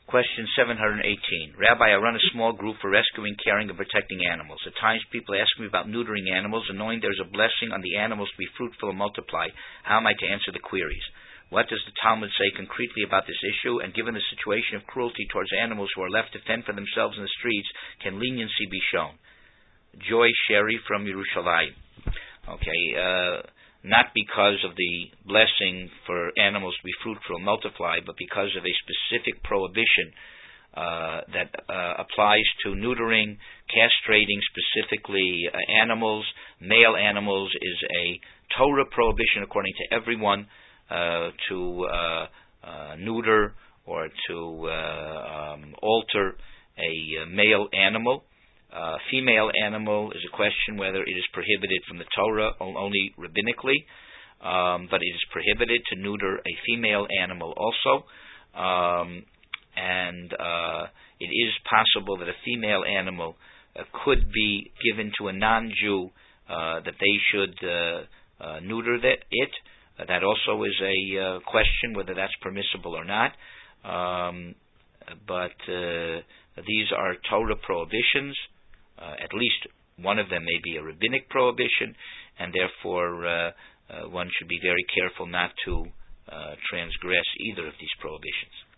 Question 718. Rabbi, I run a small group for rescuing, caring, and protecting animals. At times people ask me about neutering animals and knowing there is a blessing on the animals to be fruitful and multiply. How am I to answer the queries? What does the Talmud say concretely about this issue? And given the situation of cruelty towards animals who are left to fend for themselves in the streets, can leniency be shown? Joy Sherry from Yerushalayim. Okay, not because of the blessing for animals to be fruitful and multiply, but because of a specific prohibition that applies to neutering, castrating specifically animals. Male animals is a Torah prohibition according to everyone to neuter or to alter a male animal. Female animal is a question whether it is prohibited from the Torah only rabbinically, but it is prohibited to neuter a female animal also, and it is possible that a female animal could be given to a non-Jew that they should neuter it. That also is a question whether that's permissible or not, but these are Torah prohibitions. At least one of them may be a rabbinic prohibition, and therefore one should be very careful not to transgress either of these prohibitions.